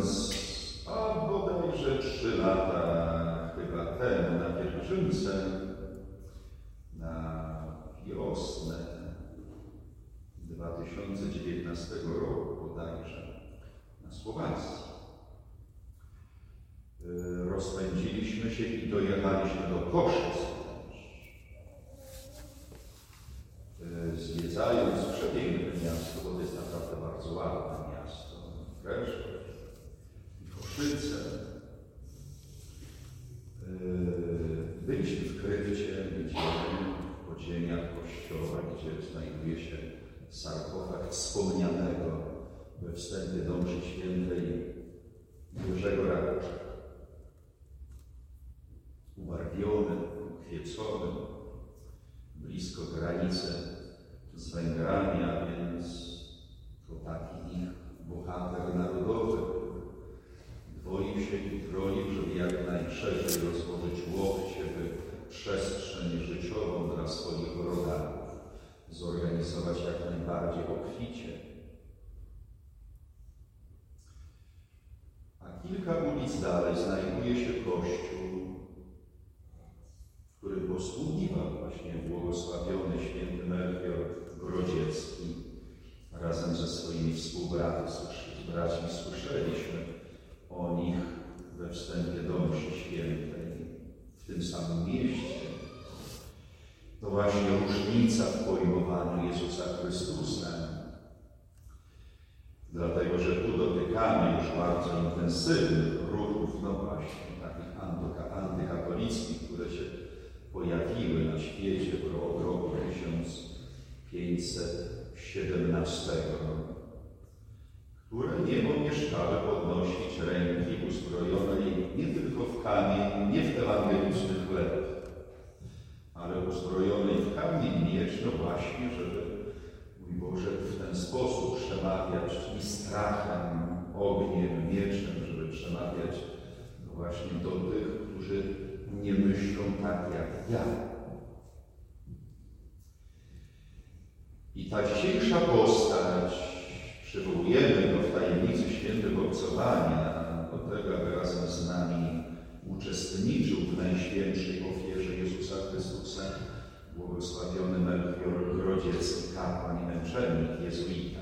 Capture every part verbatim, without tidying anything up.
mówiąc, a bodajże trzy lata chyba temu na pielgrzymce, na wiosnę dwa tysiące dziewiętnastego roku bodajże na Słowacji. Rozpędziliśmy się i dojechaliśmy do Košic. Zwiedzając przepiękne miasto, bo to jest naprawdę bardzo ładne miasto, Preszów i Košice. Byliśmy w krypcie, gdzie w podziemiach kościoła, gdzie znajduje się sarkofag wspomnianego we wstępie do mszy świętej Jerzego Rakusza. Ubarwiony, ukwiecony, blisko granicy z Węgrami, a więc to taki ich bohater narodowy, dwoił się i trolił, żeby jak najszerzej rozłożyć łokcie, by przestrzeń życiową dla swoich rodaków zorganizować jak najbardziej obficie. A kilka ulic dalej znajduje się kościół, w którym posługiwał właśnie błogosławiony święty Melchior Grodziecki razem ze swoimi współbraćmi. Słyszeliśmy o nich we wstępie do mszy świętej w tym samym mieście. To właśnie różnica w pojmowaniu Jezusa Chrystusa. Dlatego, że tu dotykamy już bardzo intensywnych ruchów, no właśnie, takich antykatolickich, które się pojawiły na świecie od roku tysiąc pięćset siedemnastego, które nie omieszkały podnosić ręki uzbrojonej nie tylko w kamień, nie w ewangeliczny chleb, ale uzbrojonej w kamień miecz, no właśnie, żeby, mój Boże, w ten sposób przemawiać i strachem, ogniem, mieczem, żeby przemawiać no właśnie do tych, którzy nie myślą tak jak ja. I ta dzisiejsza postać, przywołujemy go w tajemnicy świętego obcowania, do tego, aby razem z nami uczestniczył w najświętszej ofierze Jezusa Chrystusa, błogosławiony Melchior Grodziecki, kapłan i męczennik jezuita.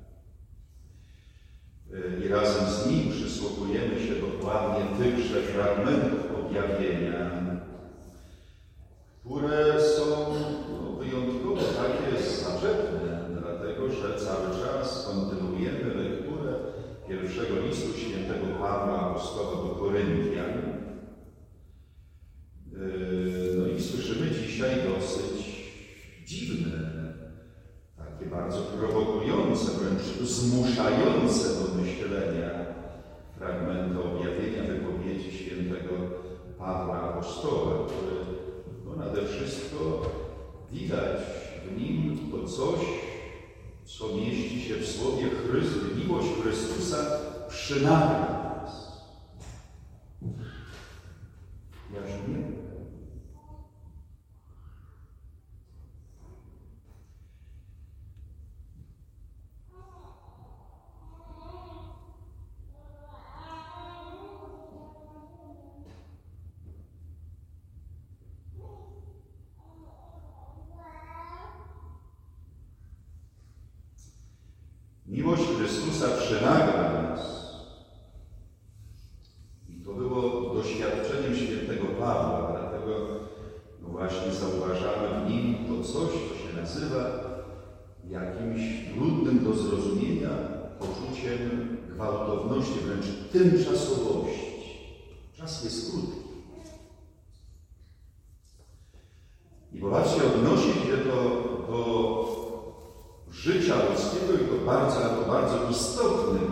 I razem z nim przysłuchujemy się dokładnie tychże fragmentów objawienia, które są no, wyjątkowo takie zaczepne, dlatego że cały czas kontynuujemy lekturę pierwszego listu świętego Pawła Apostoła do Koryntian. No i słyszymy dzisiaj dosyć dziwne, takie bardzo prowokujące, wręcz zmuszające do myślenia fragmenty objawienia wypowiedzi świętego Pawła Apostoła, który no nade wszystko widać w nim to coś, co mieści się w słowie Chryst, miłość Chrystusa przynagla nas. Jaśnie? Miłość Chrystusa przynagla nas. I to było doświadczeniem świętego Pawła, dlatego no właśnie zauważamy w nim to coś, co się nazywa jakimś trudnym do zrozumienia poczuciem gwałtowności, wręcz tymczasowości. Czas jest krótki. I popatrzcie, odnosi się to do życia ludzkiego i to bardzo, to bardzo istotnym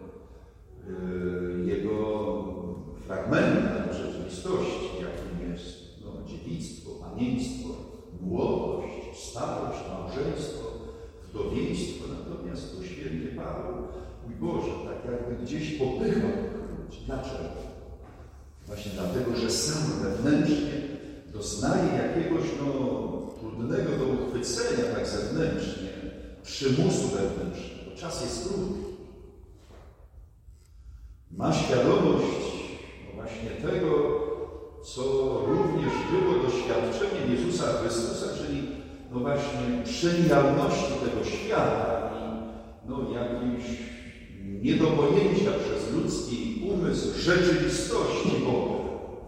yy, jego fragmentem rzeczywistości, jakim jest no, dziewictwo, panieństwo, młodość, starość, małżeństwo, wdowieństwo. Natomiast to święty Paweł, mój Boże, tak jakby gdzieś popychał tych ludzi. Dlaczego? Właśnie dlatego, że sam wewnętrznie doznaje jakiegoś no, trudnego do uchwycenia tak zewnętrznie, przymusu wewnętrznego. Czas jest krótki. ma świadomość no właśnie tego, co również było doświadczeniem Jezusa Chrystusa, czyli no właśnie przemijalności tego świata i no jakimś nie do pojęcia przez ludzki umysł rzeczywistości Boga.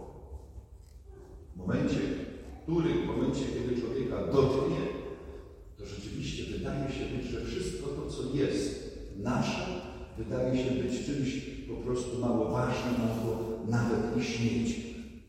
W momencie, który, w momencie, kiedy człowieka dotknie, to rzeczywiście wydaje się być, że wszystko to, co jest nasze, wydaje się być czymś po prostu mało ważnym albo nawet i śmieciem.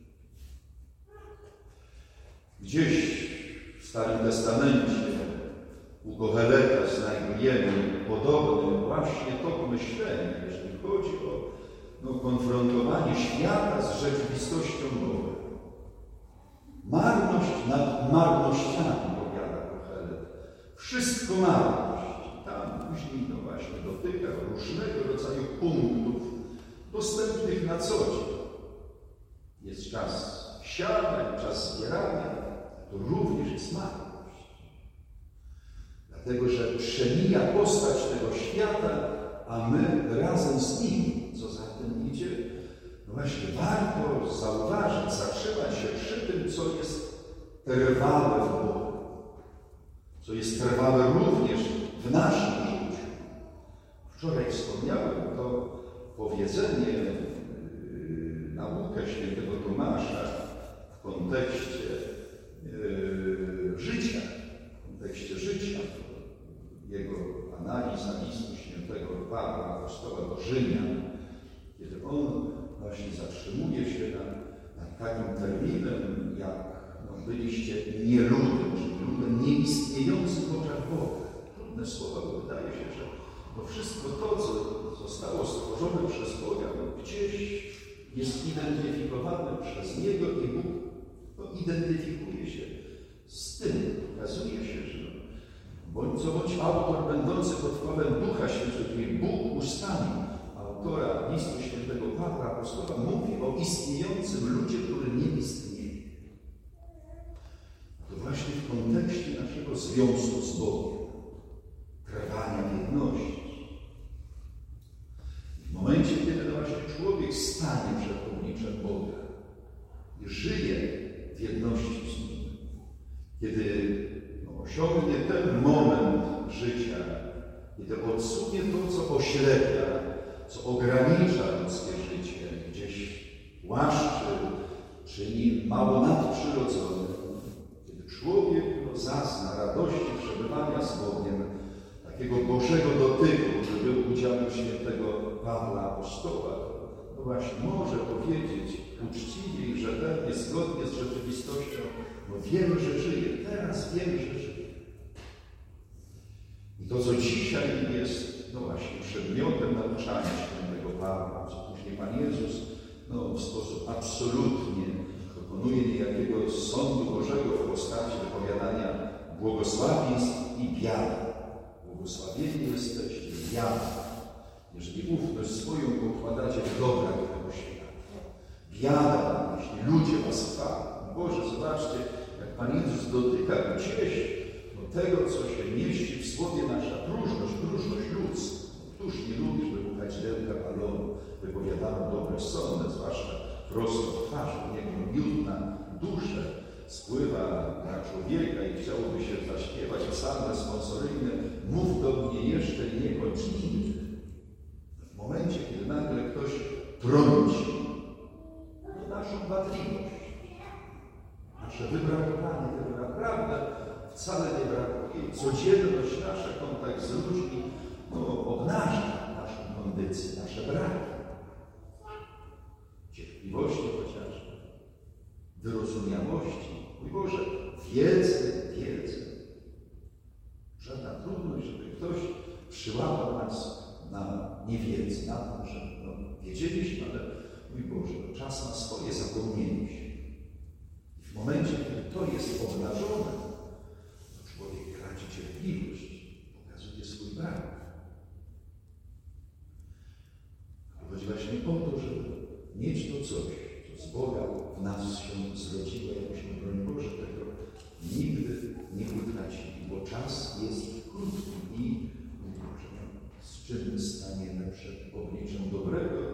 Gdzieś w Starym Testamencie u Koheleta znajdujemy podobne właśnie to myślenie, jeżeli chodzi o no, konfrontowanie świata z rzeczywistością Boga. Marność nad marnościami, powiada Kohelet. Wszystko marność. Tam później no właśnie dotyka różnego rodzaju punktów dostępnych na co dzień. Jest czas siania, czas zbierania, to również jest marność. Dlatego, że przemija postać tego świata, a my razem z nim, co za tym idzie, no właśnie warto zauważyć, zatrzymać się przy tym, co jest trwałe w Bogu, co jest trwałe również w naszym życiu. Wczoraj wspomniałem to powiedzenie, yy, naukę świętego Tomasza w kontekście yy, życia, w kontekście życia, jego analiza listu świętego Pawła Apostoła do Rzymian, kiedy on właśnie zatrzymuje się nad, nad takim terminem, jak no, byliście nieludem, czyli ludem nieistniejącym w oczach Boga. Trudne słowa, bo wydaje się, że no wszystko to, co zostało stworzone przez Boga, no, gdzieś jest identyfikowane przez Niego i Bóg no, identyfikuje się z tym. Okazuje się, że no, bądź co bądź autor będący pod wpływem Ducha Świętego, czyli Bóg ustami autora listu świętego Pawła Apostoła mówi o istniejącym ludzie, który nie istnieje. To właśnie w kontekście naszego związku z Bogiem, trwania w jedności. W momencie, kiedy to właśnie człowiek stanie przed obliczem Boga i żyje w jedności z Nim, kiedy no, osiągnie ten moment życia, kiedy odsunie to, co oślepia, co ogranicza ludzkie życie, gdzieś łaszczy, czyni mało nadprzyrodzone, kiedy człowiek no, zazna radości przebywania z Bogiem, takiego Bożego dotyku, który był udziałem świętego Pawła Apostoła, no właśnie może powiedzieć uczciwie i rzetelnie, zgodnie z rzeczywistością, no wiem, że żyję, teraz wiem, że żyję. I to, co dzisiaj jest, no właśnie, przedmiotem nauczania świętego Pawła, co później Pan Jezus no, w sposób absolutnie dokonuje niejakiego sądu Bożego w postaci wypowiadania błogosławieństw i wiary. Błogosławieni jesteście wiarą, jeżeli ufność swoją pokładacie w dobrach tego świata. Biada, jeśli ludzie was chwalą. Boże, zobaczcie, jak Pan Jezus dotyka gdzieś no, tego, co się mieści w słowie nasza próżność, próżność ludzka. Któż nie lubi wybuchać dełka balonu, wypowiadaną dobre sądy, zwłaszcza prosto w twarz, niech miód na duszę spływa na człowieka i chciałoby się zaśpiewać psalmy responsoryjne, mów do mnie jeszcze i nie kończ nigdy. W momencie, kiedy nagle ktoś trąci no, naszą wadliwość, nasze wybrakowanie tego naprawdę wcale nie brakuje. Codzienność nasza, kontakt z ludźmi no, obnaża naszą kondycję, nasze braki. Cierpliwości chociażby, wyrozumiałości. Mój Boże, wiedzy, wiedzy. Żadna trudność, żeby ktoś przyłapał nas na niewiedzy, na to, że no, wiedzieliśmy, ale mój Boże, no, czas na swoje zapomnienie się. I w momencie, kiedy to jest obnażone, to człowiek traci cierpliwość, pokazuje swój brak. Chodzi właśnie o to, żeby mieć to coś, co z Boga w nas się zrodziło, jakbyśmy, broń Boże, tego nigdy nie utracili, bo czas jest krótki i Boże, z czym staniemy przed obliczem dobrego